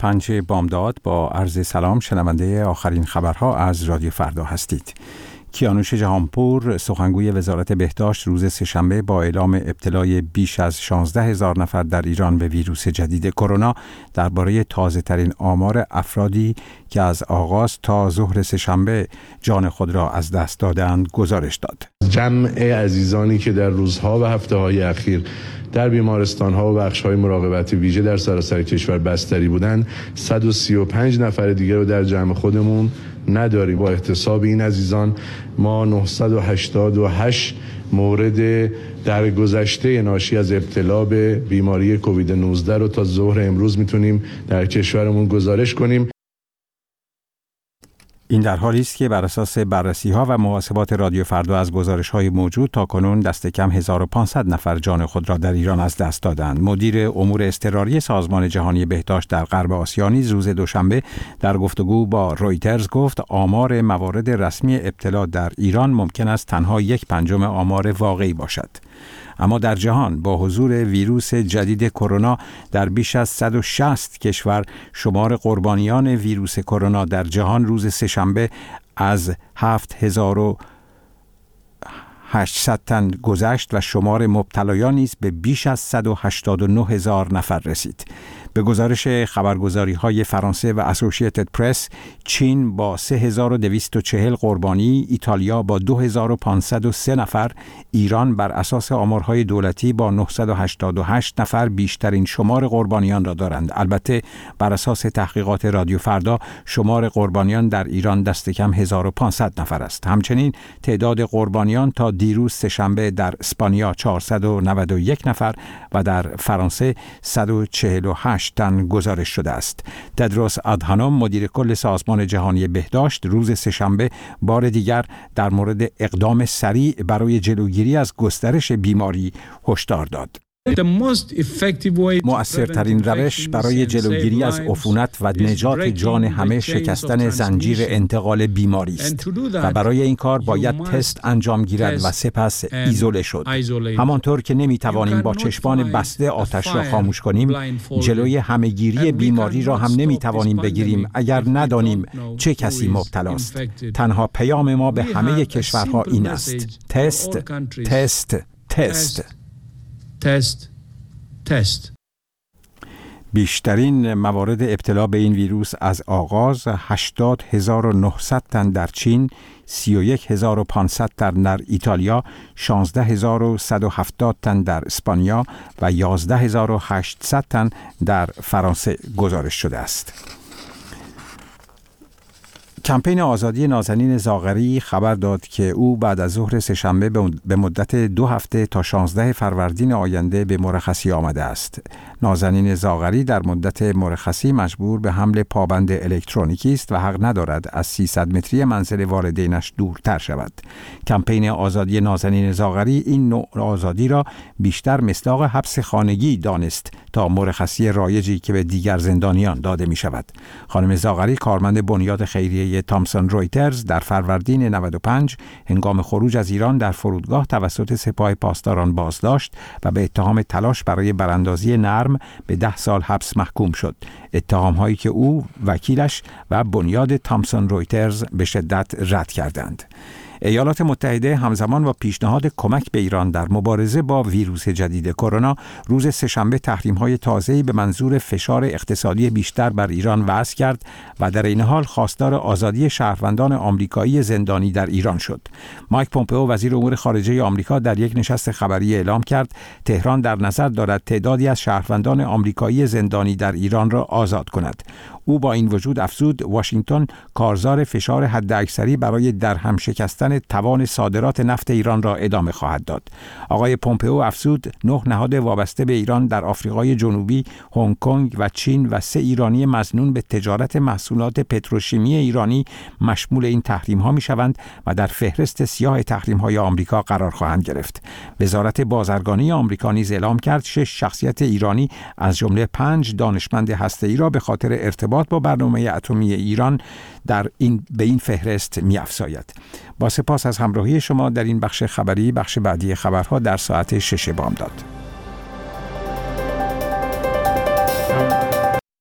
5 بامداد با عرض سلام شنونده آخرین خبرها از رادیو فردا هستید. کیانوش جهانپور سخنگوی وزارت بهداشت روز سه‌شنبه با اعلام ابتلای بیش از 16,000 نفر در ایران به ویروس جدید کرونا درباره تازه‌ترین آمار افرادی که از آغاز تا ظهر سه‌شنبه جان خود را از دست دادند گزارش داد. جمع عزیزانی که در روزها و هفته‌های اخیر در بیمارستان‌ها و بخش‌های مراقبت ویژه در سراسر کشور بستری بودند، 135 نفر دیگر رو در جمع خودمون نداریم. با احتساب این عزیزان ما 988 مورد در گذشته ناشی از ابتلا به بیماری کووید 19 رو تا ظهر امروز میتونیم در کشورمون گزارش کنیم. این در حالی است که بر اساس بررسی‌ها و محاسبات رادیو فردا از گزارش‌های موجود تا کنون دست کم 1500 نفر جان خود را در ایران از دست دادند. مدیر امور اضطراری سازمان جهانی بهداشت در غرب آسیا نیز روز دوشنبه در گفتگو با رویترز گفت آمار موارد رسمی ابتلا در ایران ممکن است تنها 1/5 آمار واقعی باشد. اما در جهان با حضور ویروس جدید کرونا در بیش از 160 کشور شمار قربانیان ویروس کرونا در جهان روز سه‌شنبه از 7800 تن گذشت و شمار مبتلایان نیز به بیش از 189,000 نفر رسید. به گزارش خبرگزاری‌های فرانسه و اسوسییتد پرس، چین با 3240 قربانی، ایتالیا با 2503 نفر، ایران بر اساس آمارهای دولتی با 988 نفر بیشترین شمار قربانیان را دارند. البته بر اساس تحقیقات رادیو فردا شمار قربانیان در ایران دست کم 1500 نفر است. همچنین تعداد قربانیان تا دیروز سه‌شنبه در اسپانیا 491 نفر و در فرانسه 148 تن گزارش شده است. تدروس ادهانوم مدیر کل سازمان جهانی بهداشت روز سه‌شنبه بار دیگر در مورد اقدام سریع برای جلوگیری از گسترش بیماری هشدار داد. مؤثرترین روش برای جلوگیری از عفونت و نجات جان همه شکستن زنجیر انتقال بیماری است و برای این کار باید تست انجام گیرد و سپس ایزوله شد. همانطور که نمیتوانیم با چشمان بسته آتش را خاموش کنیم، جلوی همهگیری بیماری را هم نمیتوانیم بگیریم اگر ندانیم چه کسی مبتلاست. تنها پیام ما به همه کشورها این است: تست، تست، تست. تست. بیشترین موارد ابتلا به این ویروس از آغاز 80,900 تن در چین، 31,500 تن در ایتالیا، 16,170 تن در اسپانیا و 11,800 تن در فرانسه گزارش شده است. کمپین آزادی نازنین زاغری خبر داد که او بعد از ظهر سه‌شنبه به مدت 2 هفته تا 16 فروردین آینده به مرخصی آمده است. نازنین زاغری در مدت مرخصی مجبور به حمل پابند الکترونیکی است و حق ندارد از 300 متری منزل والدینش دورتر شود. کمپین آزادی نازنین زاغری این نوع آزادی را بیشتر مصداق حبس خانگی دانست تا مرخصی رایجی که به دیگر زندانیان داده می شود. خانم زاغری کارمند بنیاد خیریه تامسون رویترز در فروردین 95 هنگام خروج از ایران در فرودگاه توسط سپاه پاسداران بازداشت و به اتهام تلاش برای براندازی نرم به 10 سال حبس محکوم شد. اتهام‌هایی که او، وکیلش و بنیاد تامسون رویترز به شدت رد کردند. ایالات متحده همزمان با پیشنهاد کمک به ایران در مبارزه با ویروس جدید کرونا روز سه‌شنبه تحریم‌های تازه‌ای به منظور فشار اقتصادی بیشتر بر ایران وضع کرد و در این حال خواستار آزادی شهروندان آمریکایی زندانی در ایران شد. مایک پومپئو وزیر امور خارجه آمریکا در یک نشست خبری اعلام کرد تهران در نظر دارد تعدادی از شهروندان آمریکایی زندانی در ایران را آزاد کند. او با این وجود افزود واشنگتن کارزار فشار حداکثری برای درهم شکستن توان صادرات نفت ایران را ادامه خواهد داد. آقای پومپئو افزود 9 نهاد وابسته به ایران در آفریقای جنوبی، هنگ کنگ و چین و 3 ایرانی مظنون به تجارت محصولات پتروشیمی ایرانی مشمول این تحریم‌ها می‌شوند و در فهرست سیاه تحریم‌های آمریکا قرار خواهند گرفت. وزارت بازرگانی آمریکا نیز اعلام کرد 6 شخصیت ایرانی از جمله 5 دانشمند هسته‌ای را به خاطر ارتباط با برنامه اتمی ایران به این فهرست می‌افزاید. با سپاس از همراهی شما در این بخش خبری، بخش بعدی خبرها در ساعت 6 بامداد.